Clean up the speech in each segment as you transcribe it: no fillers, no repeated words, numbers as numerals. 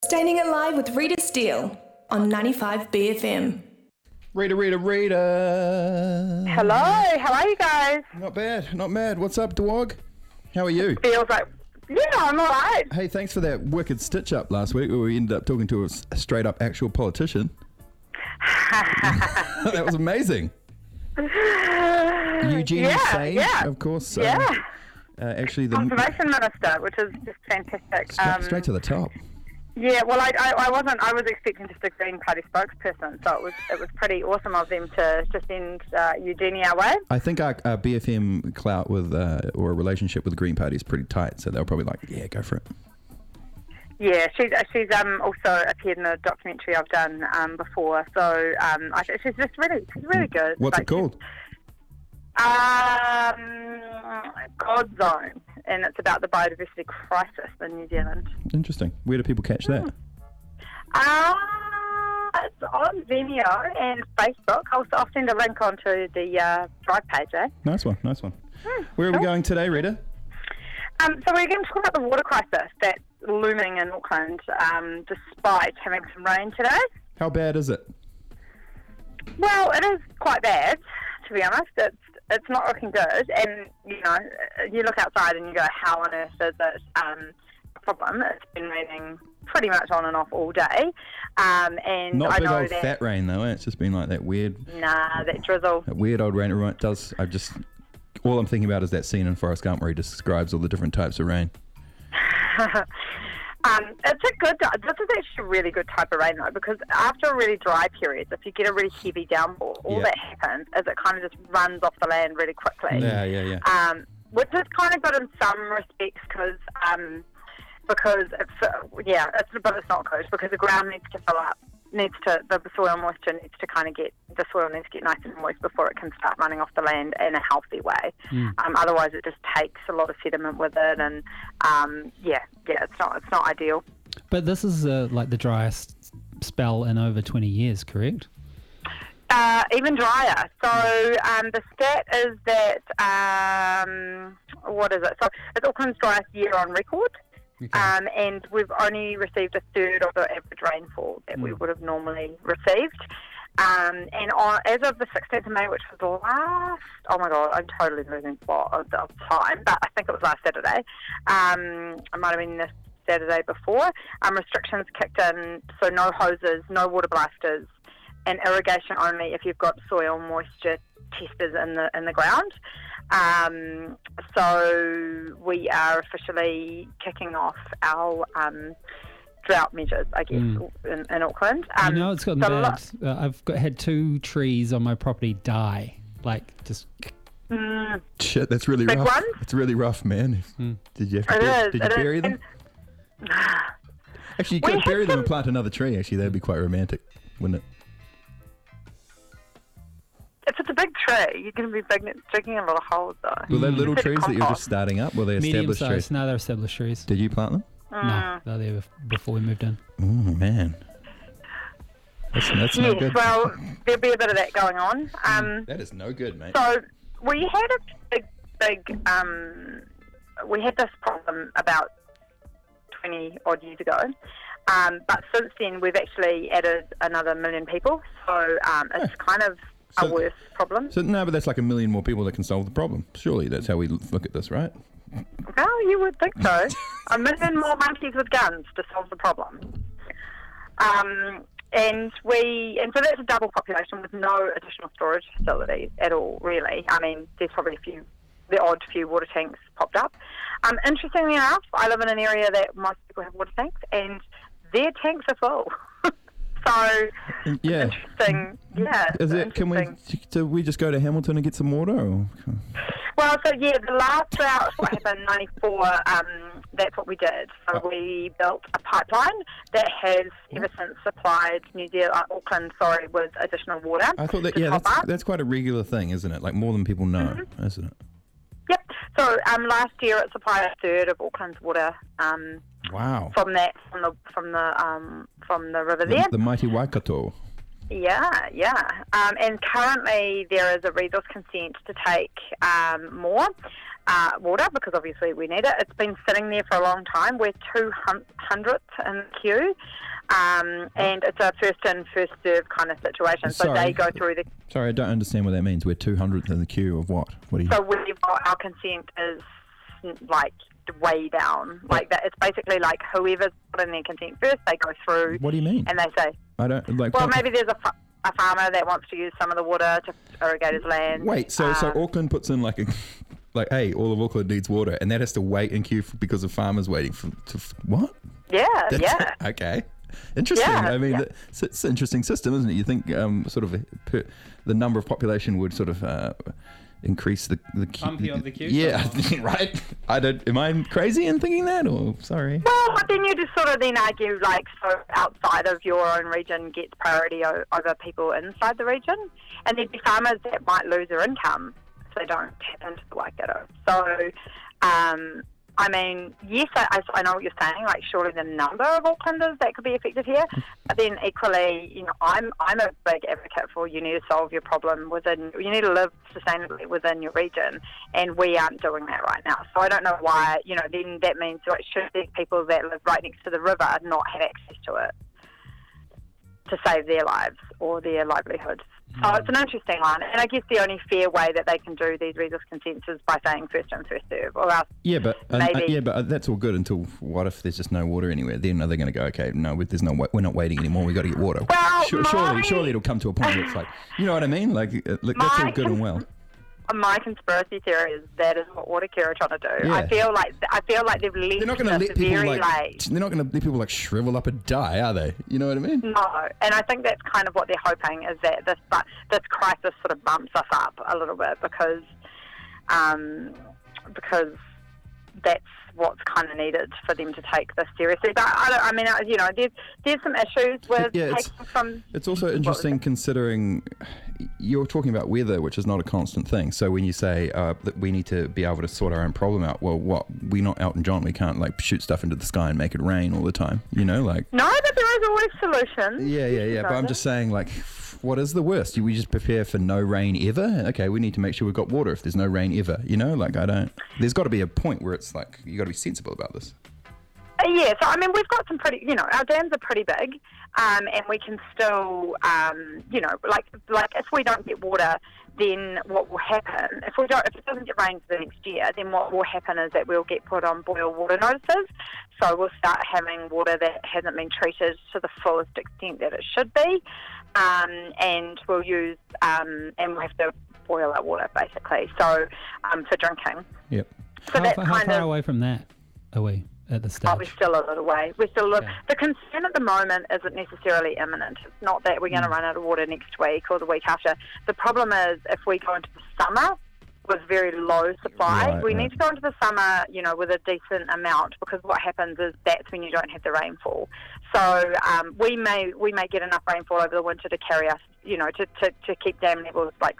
Staying Alive with Rita Steele on 95 BFM. Rita. Hello, how are you guys? Not bad. What's up, Dwog? How are you? Feels like, yeah, I'm alright. Hey, thanks for that wicked stitch up last week where we ended up talking to a straight up actual politician. That was amazing. Eugenie Sage, of course. Actually, the Conservation Minister, which is just fantastic. Straight to the top. Yeah, well, I wasn't. I was expecting just a Green Party spokesperson, so it was pretty awesome of them to send Eugenie our way. I think our BFM clout with or relationship with the Green Party is pretty tight, so they'll probably like, yeah, go for it. Yeah, she's also appeared in a documentary I've done before, so I think she's really good. What's it called? God Zone, and it's about the biodiversity crisis in New Zealand. Interesting. Where do people catch that? It's on Vimeo and Facebook. I'll send a link onto the Drive page. Nice one. Where are we going today, Rita? So we're going to talk about the water crisis that's looming in Auckland, despite having some rain today. How bad is it? Well, it is quite bad, to be honest. It's not looking good, and you look outside and you go, how on earth is it a problem? It's been raining pretty much on and off all day, and not I big know old that, fat rain though. It's just been like that weird. That drizzle. That weird old rain. It does. All I'm thinking about is that scene in Forrest Gump where he describes all the different types of rain. This is actually a really good type of rain though, because after a really dry period, if you get a really heavy downpour, all that happens is it kind of just runs off the land really quickly. Yeah. Which is kind of good in some respects because but it's not good because the ground needs to fill up. The soil moisture needs to get nice and moist before it can start running off the land in a healthy way. Otherwise, it just takes a lot of sediment with it, and it's not ideal. But this is like the driest spell in over 20 years, correct? Even drier. So the stat is that what is it? So it's Auckland's driest year on record. Okay. And we've only received a third of the average rainfall that we would have normally received. As of the 16th of May, which was the last, oh my God, I'm totally losing plot of time, but I think it was last Saturday. It might have been the Saturday before. Restrictions kicked in, so no hoses, no water blasters, and irrigation only if you've got soil moisture testers in the ground. So we are officially kicking off our drought measures, I guess, in Auckland. It's gotten bad. I've had 2 trees on my property die, Shit, that's really big rough. Ones? It's really rough, man. Did you bury them? Actually, you could bury them and plant another tree. Actually, that'd be quite romantic, wouldn't it? If it's a big tree, you're going to be digging a lot of holes, though. Were they little trees that you're just starting up? Were they established trees? No, they're established trees. Did you plant them? No, they were there before we moved in. Oh, man. That's no good. Well, there'll be a bit of that going on. That is no good, mate. So we had a big we had this problem about 20 odd years ago. But since then, we've actually added another 1 million people. So it's kind of a worse problem. So no, but that's like 1 million more people that can solve the problem. Surely that's how we look at this, right? Well, you would think so. 1 million more monkeys with guns to solve the problem. And so that's a double population with no additional storage facilities at all, really. I mean, there's probably the odd few water tanks popped up. Interestingly enough, I live in an area that most people have water tanks, and their tanks are full. So interesting. Yeah. Do we just go to Hamilton and get some water? Or? Well, the last drought, what happened in '94, that's what we did. So we built a pipeline that has ever since supplied Auckland with additional water. I thought that's quite a regular thing, isn't it? Like more than people know, isn't it? Yep. So last year it supplied a third of Auckland's water. Wow. From the river there. The mighty Waikato. Yeah. And currently there is a resource consent to take more. water, because obviously we need it. It's been sitting there for a long time. We're 200th in the queue, and it's a first in, first serve kind of situation. So they go through the... Sorry, I don't understand what that means. We're 200th in the queue of what? So we've got, our consent is like way down. Like that. It's basically like whoever's put in their consent first, they go through. What do you mean? And they say... I don't... like. Well, maybe there's a farmer that wants to use some of the water to irrigate his land. Wait, so Auckland puts in like a... Like, hey, all of Auckland needs water, and that has to wait in queue because of farmers waiting what? Yeah, Okay. Interesting. Yeah, I mean, it's an interesting system, isn't it? You think sort of the number of population would sort of increase the queue. Pump you up the queue? Yeah, right. Am I crazy in thinking that, or sorry? Well, but then you just sort of then argue, like, so outside of your own region gets priority over people inside the region, and there'd be farmers that might lose their income if they don't tap into the Waikato. So, I mean, yes, I know what you're saying. Like, surely the number of Aucklanders that could be affected here, but then equally, you know, I'm a big advocate for you need to solve your problem you need to live sustainably within your region, and we aren't doing that right now. So I don't know why. You know, then that means like should these people that live right next to the river not have access to it to save their lives or their livelihoods? So it's an interesting one, and I guess the only fair way that they can do these resource consents is by saying first in, first serve, or else but that's all good until what if there's just no water anywhere? Then are they going to go, okay, no, we're not waiting anymore, we've got to get water? Well, surely it'll come to a point where it's like, you know what I mean? Like that's all good and well. My conspiracy theory is that is what Watercare are trying to do. Yeah. I feel like they've left. They're not going to let people late. They're not going to let people like shrivel up and die, are they? You know what I mean? No, and I think that's kind of what they're hoping is that this crisis sort of bumps us up a little bit because that's what's kind of needed for them to take this seriously. But I mean, you know, there's some issues with taking from. It's also interesting considering you're talking about weather, which is not a constant thing. So when you say that we need to be able to sort our own problem out, well, what? We're not Elton John. We can't like shoot stuff into the sky and make it rain all the time. You know, like. No, but there is always solutions. Yeah. But I'm just saying, like, what is the worst? Do we just prepare for no rain ever? Okay, we need to make sure we've got water if there's no rain ever. You know, like there's got to be a point where it's like you got to be sensible about this. Yeah, so I mean, we've got some pretty, you know, our dams are pretty big, and we can still, you know, like if we don't get water, then what will happen? If it doesn't get rain for the next year, then what will happen is that we'll get put on boil water notices. So we'll start having water that hasn't been treated to the fullest extent that it should be, and we'll use, and we'll have to boil that water basically. So for drinking. Yep. So how far away from that are we? At the stage. We're still a little way. The concern at the moment isn't necessarily imminent. It's not that we're going to run out of water next week or the week after. The problem is if we go into the summer with very low supply, we need to go into the summer, you know, with a decent amount, because what happens is that's when you don't have the rainfall. So we may get enough rainfall over the winter to carry us, you know, to keep dam levels like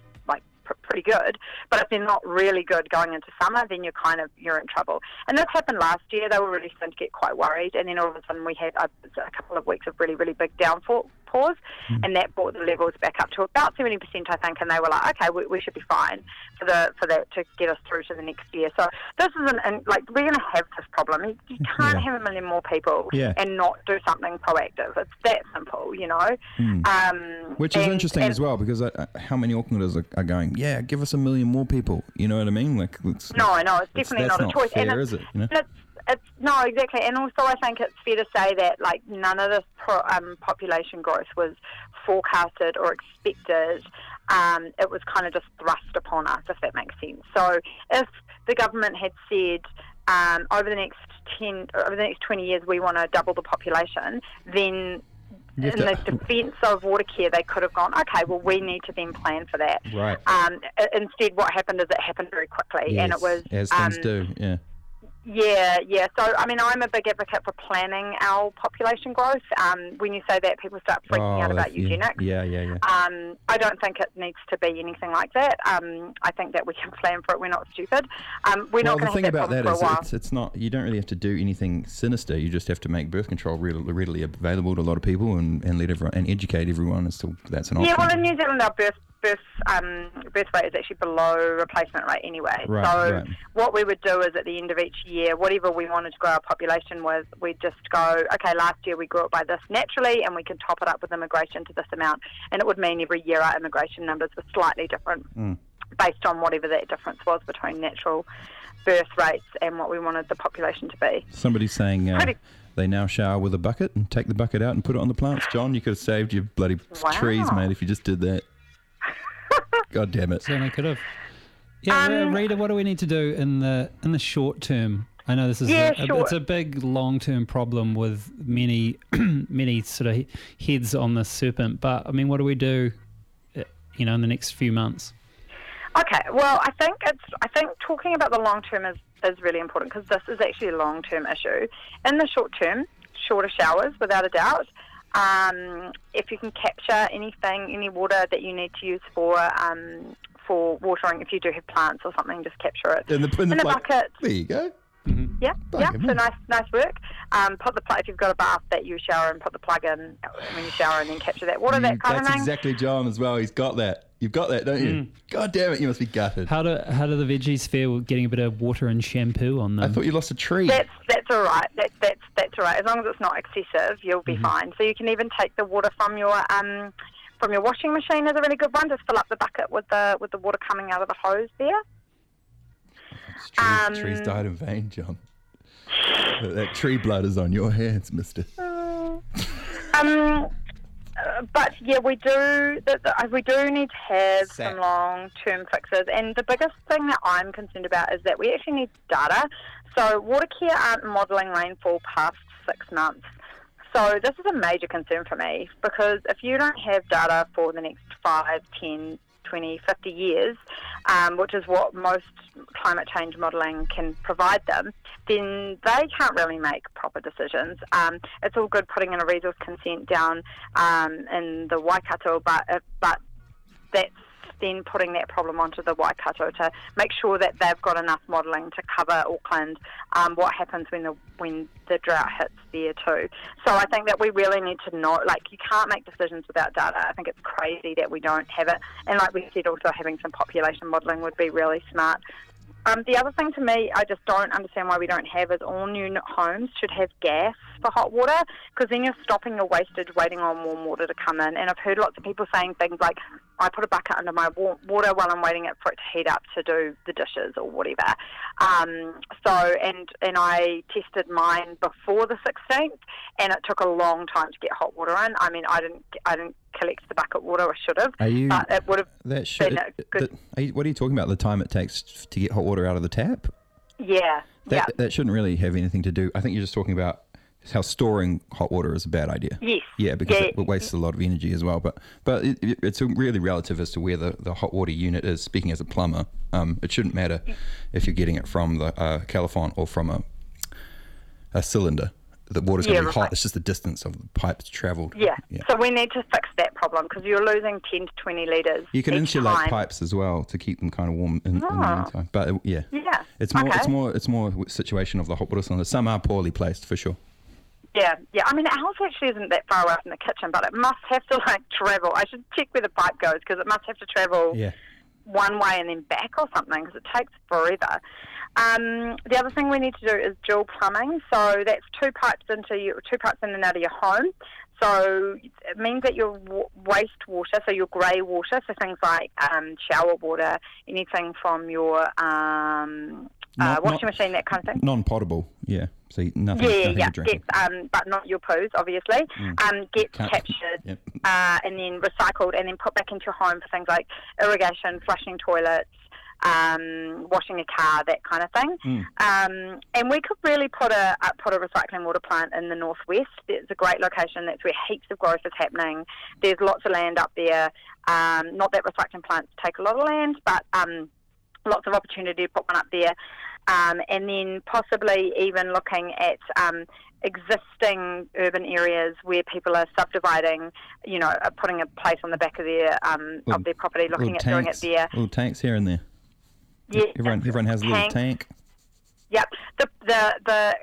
pretty good, but if they're not really good going into summer, then you're in trouble. And this happened last year. They were really starting to get quite worried, and then all of a sudden we had a couple of weeks of really, really big downpours, and that brought the levels back up to about 70%, I think, and they were like, okay, we should be fine for that to get us through to the next year. So this isn't, like, we're going to have this problem. You can't have 1 million more people and not do something proactive. It's that simple, you know. Which is interesting as well, because how many Aucklanders are going, yeah, give us 1 million more people, you know what I mean? Like, it's definitely not a choice. Fair, is it? You know? It's no, exactly. And also I think it's fair to say that, like, none of this population growth was forecasted or expected. It was kind of just thrust upon us, if that makes sense. So if the government had said over the next 20 years we want to double the population, then in the defence of Watercare, they could have gone, okay, well, we need to then plan for that. Right. Instead, what happened is it happened very quickly, and it was as things do. Yeah. Yeah. So, I mean, I'm a big advocate for planning our population growth. When you say that, people start freaking out about eugenics. Yeah. I don't think it needs to be anything like that. I think that we can plan for it. We're not stupid. We're not going to have that problem for a while. It's not. You don't really have to do anything sinister. You just have to make birth control readily available to a lot of people and let everyone and educate everyone as to that's an option. Yeah, well, in New Zealand, our birth birth rate is actually below replacement rate anyway. Right. What we would do is at the end of each year, whatever we wanted to grow our population with, we'd just go, okay, last year we grew it by this naturally, and we can top it up with immigration to this amount. And it would mean every year our immigration numbers were slightly different based on whatever that difference was between natural birth rates and what we wanted the population to be. Somebody's saying they now shower with a bucket and take the bucket out and put it on the plants. John, you could have saved your bloody trees, mate, if you just did that. God damn it. Certainly could have. Yeah, Rita, what do we need to do in the short term? I know this is it's a big long-term problem with many many sort of heads on the serpent, but I mean, what do we do, in the next few months? Okay, well, I think talking about the long term is really important, because this is actually a long term issue. In the short term, shorter showers without a doubt. If you can capture any water that you need to use for watering, if you do have plants or something, just capture it in the bucket. There you go. Mm-hmm. Yeah. So nice work. Put the plug, if you've got a bath that you shower in, put the plug in when you shower and then capture that water. That kind of thing. That's exactly John as well. He's got that. You've got that, don't you? God damn it! You must be gutted. How do the veggies feel getting a bit of water and shampoo on them? I thought you lost a tree. That's all right. That's all right. As long as it's not excessive, you'll be fine. So you can even take the water from your washing machine is a really good one. Just fill up the bucket with the water coming out of the hose there. Trees died in vain, John. That tree blood is on your hands, mister. But yeah, we do need to have some long-term fixes, and the biggest thing that I'm concerned about is that we actually need data. So Watercare aren't modelling rainfall past 6 months. So this is a major concern for me, because if you don't have data for the next 5, 10, 20, 50 years, which is what most climate change modelling can provide them, then they can't really make proper decisions. It's all good putting in a resource consent down in the Waikato, but that's then putting that problem onto the Waikato to make sure that they've got enough modelling to cover Auckland, what happens when the drought hits there too. So I think that we really need to know, you can't make decisions without data. I think it's crazy that we don't have it. And like we said, also having some population modelling would be really smart. The other thing to me, I just don't understand why we don't have, is all new homes should have gas for hot water, because then you're stopping your wastage waiting on warm water to come in. And I've heard lots of people saying things like, I put a bucket under my water while I'm waiting for it to heat up to do the dishes or whatever. And I tested mine before the 16th, and it took a long time to get hot water in. I mean, I didn't collect the bucket water. I should have. But it would have been good. What are you talking about? The time it takes to get hot water out of the tap? Yeah. That shouldn't really have anything to do. I think you're just talking about how storing hot water is a bad idea. Yes. Yeah, because it wastes a lot of energy as well. But it's really relative as to where the hot water unit is. Speaking as a plumber, it shouldn't matter if you're getting it from the Califon or from a cylinder. The water's going to be hot. It's just the distance of the pipes travelled. Yeah. So we need to fix that problem, because you're losing 10 to 20 litres. You can each insulate time. Pipes as well to keep them kind of warm in the meantime. But it's more a situation of the hot water cylinder. Some are poorly placed for sure. Yeah. I mean, ours actually isn't that far away from the kitchen, but it must have to travel. I should check where the pipe goes, because it must have to travel one way and then back or something, because it takes forever. The other thing we need to do is dual plumbing. So that's two pipes in and out of your home. So it means that your wastewater, so your grey water, so things like shower water, anything from your washing machine, that kind of thing. Non-potable, yeah. So nothing to drink. But not your poos, obviously. Gets captured and then recycled and then put back into your home for things like irrigation, flushing toilets, washing a car, that kind of thing. And we could really put a recycling water plant in the northwest. It's a great location. That's where heaps of growth is happening. There's lots of land up there. Not that recycling plants take a lot of land, but lots of opportunity to put one up there. And then possibly even looking at existing urban areas where people are subdividing, putting a place on the back of their property, looking at doing it there. Little tanks here and there. Yeah, everyone has a little tank. Yep. The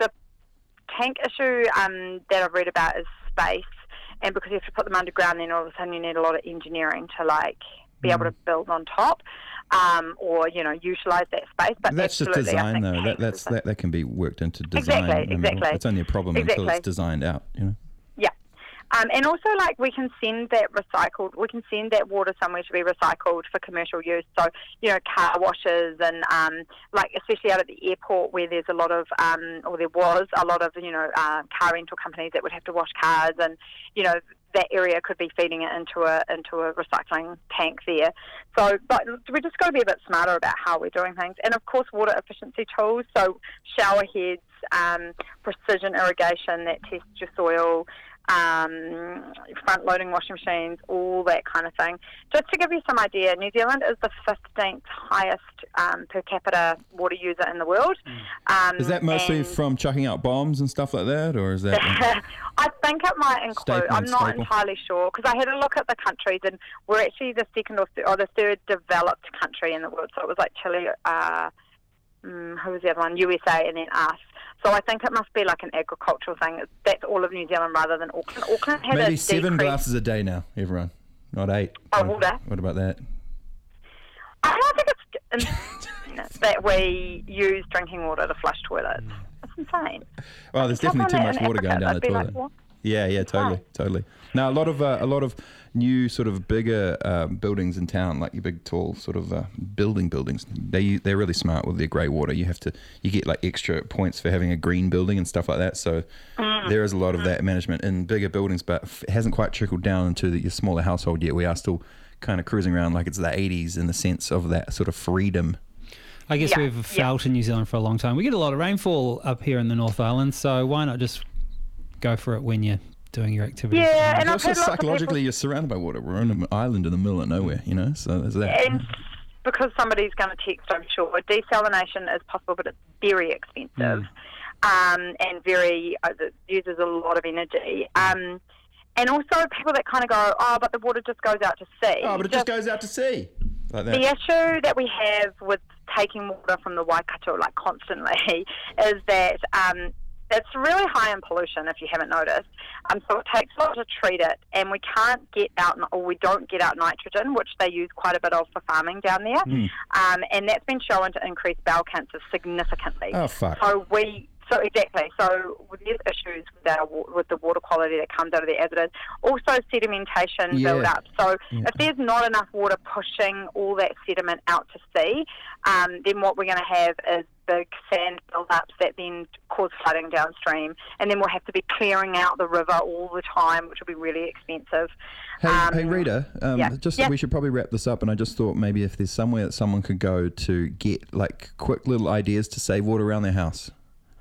tank issue that I've read about is space, and because you have to put them underground, then all of a sudden you need a lot of engineering to be able to build on top. Or utilise that space, but that's just design, though. That can be worked into design. Exactly. It's only a problem until it's designed out. Yeah, and also we can send that water somewhere to be recycled for commercial use. So car washes and especially out at the airport where there's a lot of or there was a lot of car rental companies that would have to wash cars, and that area could be feeding it into a recycling tank there. So, but we just got to be a bit smarter about how we're doing things. And of course, water efficiency tools, so shower heads, precision irrigation that tests your soil, front-loading washing machines, all that kind of thing. Just to give you some idea, New Zealand is the 15th highest per capita water user in the world. Is that mostly from chucking out bombs and stuff like that, or is that... I think it might include, I'm not entirely sure, because I had a look at the countries, and we're actually the second or the third developed country in the world. So it was like Chile, who was the other one? USA, and then us. So I think it must be like an agricultural thing. That's all of New Zealand rather than Auckland. Auckland had maybe 7 glasses a day now, everyone, not 8. Oh, water. What about that? I don't think it's that we use drinking water to flush toilets. That's insane. Well, there's definitely too much water going down the toilet. Yeah, totally. Now, a lot of new sort of bigger buildings in town, like your big tall sort of buildings, they're really smart with their grey water. You get like extra points for having a green building and stuff like that. So there is a lot of that management in bigger buildings, but it hasn't quite trickled down into your smaller household yet. We are still kind of cruising around like it's the 80s in the sense of that sort of freedom. I guess we've felt in New Zealand for a long time. We get a lot of rainfall up here in the North Island, so why not just go for it when you're doing your activities? Yeah, and also psychologically you're surrounded by water. We're on an island in the middle of nowhere, so there's that. And because somebody's going to text, I'm sure, desalination is possible, but it's very expensive and it uses a lot of energy. And also people that kind of go, but the water just goes out to sea. Oh, but it just goes out to sea. Like that. The issue that we have with taking water from the Waikato constantly is that it's really high in pollution, if you haven't noticed. So it takes a lot to treat it, and we don't get out nitrogen, which they use quite a bit of for farming down there. And that's been shown to increase bowel cancer significantly. Oh, fuck. So exactly. So there's issues with the water quality that comes out of there as it is. Also sedimentation build up. So if there's not enough water pushing all that sediment out to sea, then what we're going to have is big sand build-ups that then cause flooding downstream. And then we'll have to be clearing out the river all the time, which will be really expensive. Hey Rita, we should probably wrap this up, and I just thought maybe if there's somewhere that someone could go to get like quick little ideas to save water around their house.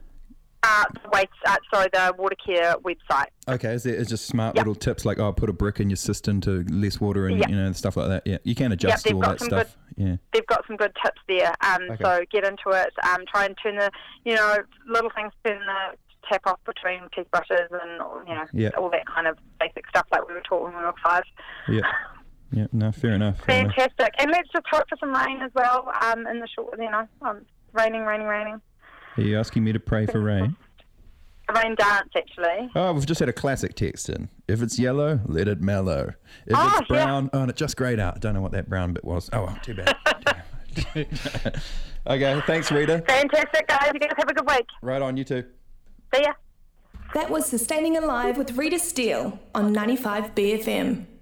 The Watercare website. Okay, it's just smart little tips like put a brick in your cistern to less water and stuff like that. Yeah, you can adjust all that stuff. They've got some good tips there. So get into it. Try and turn the little things, turn the tap off between toothbrushes and all that kind of basic stuff like we were taught when we were 5. Yeah, no, fair enough. Fantastic. And let's just hope for some rain as well. In the short, raining. Are you asking me to pray for rain? A rain dance, actually. Oh, we've just had a classic text in. If it's yellow, let it mellow. If it's brown, and it's just greyed out. I don't know what that brown bit was. Oh, well, too bad. Okay, thanks, Rita. Fantastic, guys. You guys have a good week. Right on, you too. See ya. That was Sustaining Alive with Rita Steele on 95 BFM.